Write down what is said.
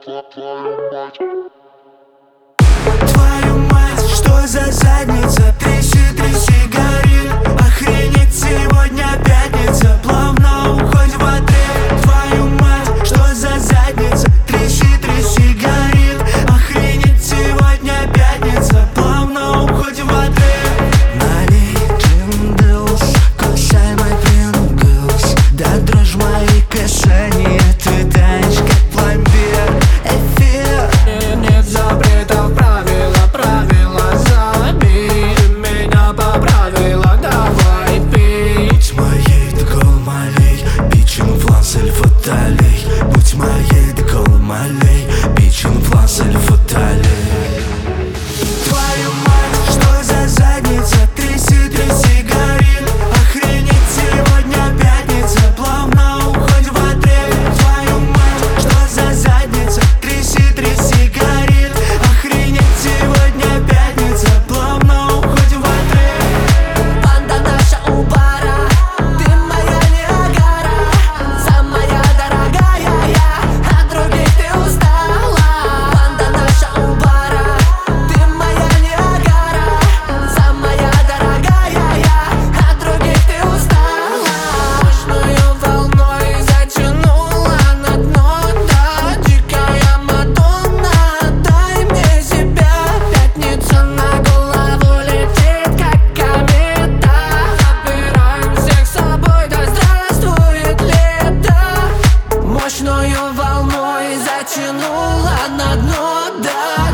Твою мать, что за задница? Тряси, тряси, горит. Охренеть, сегодня пятница. Плавно уходь в отрыв. Твою мать, что за задница? Тряси, тряси, горит. Охренеть, сегодня пятница. Плавно уходь в отрыв. Налей джиндус, кусай мой прингус. Да дрожь мои касания, ты таешь как пломбир. Эфир, нет запретов, правила забей. Ты меня поправила, давай пей. Будь моей, да голмалей, бичин фланс или фаталей. Будь моей, да голмалей, бичин фланс или фаталей. Твою мать, что за задница? Тряси, тряси, горит. Охренеть, сегодня пятница. Плавно уходь в отрыв. Твою мать, что за задница? Тряси, тряси, горит. Охренеть, сегодня пятница. Плавно уходь в отрыв. Банда наша у бара, ты моя Ниагара, самая дорогая я, от других ты устала. Банда наша у бара, ты моя Ниагара, самая дорогая я, от других ты устала. Мощную волной затянула на дно, да, дикая Мадонна, дай мне себя. Пятница на голову летит, как комета. Забираем всех с собой, да здравствует лето. Мощную волной затянула на дно, да,